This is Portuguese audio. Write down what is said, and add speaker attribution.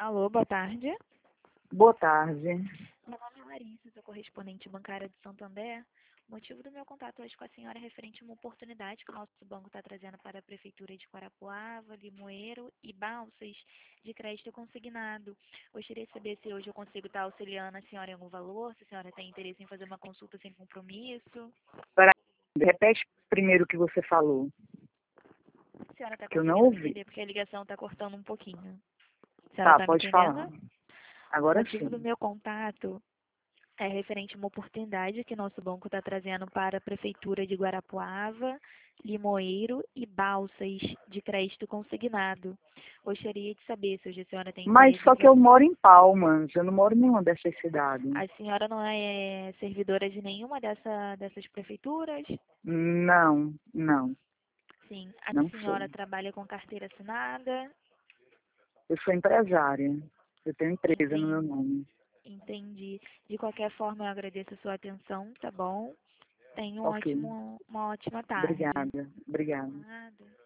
Speaker 1: Alô, boa tarde.
Speaker 2: Boa tarde.
Speaker 1: Meu nome é Larissa, sou correspondente bancária de Santander. O motivo do meu contato hoje com a senhora é referente a uma oportunidade que o nosso banco está trazendo para a Prefeitura de Guarapuava, Limoeiro e Balsas de crédito consignado. Gostaria de saber se hoje eu consigo estar auxiliando a senhora em algum valor, se a senhora tem interesse em fazer uma consulta sem compromisso.
Speaker 2: Peraí, repete primeiro o que você falou,
Speaker 1: A senhora está
Speaker 2: que eu não
Speaker 1: conseguindo me
Speaker 2: ouvi.
Speaker 1: entender porque a ligação está cortando um pouquinho. A senhora
Speaker 2: Tá,
Speaker 1: está me
Speaker 2: pode falar.
Speaker 1: entendendo? O
Speaker 2: Agora
Speaker 1: motivo do
Speaker 2: sim.
Speaker 1: meu contato é referente a uma oportunidade que nosso banco está trazendo para a Prefeitura de Guarapuava, Limoeiro e Balsas de crédito consignado. Gostaria de saber se hoje a senhora tem
Speaker 2: Mas
Speaker 1: interesse em
Speaker 2: só que eu
Speaker 1: fazer.
Speaker 2: moro em Palmas, eu não moro em nenhuma dessas cidades.
Speaker 1: A senhora não é servidora de nenhuma dessas prefeituras?
Speaker 2: Não, não,
Speaker 1: Sim. A
Speaker 2: não sou.
Speaker 1: senhora trabalha com carteira assinada?
Speaker 2: Eu sou empresária. Eu tenho empresa no meu
Speaker 1: Entendi.
Speaker 2: nome.
Speaker 1: Entendi. De qualquer forma, eu agradeço a sua atenção, tá bom? Tenha
Speaker 2: Ok.
Speaker 1: uma ótima tarde.
Speaker 2: Obrigada. Obrigada.
Speaker 1: Nada.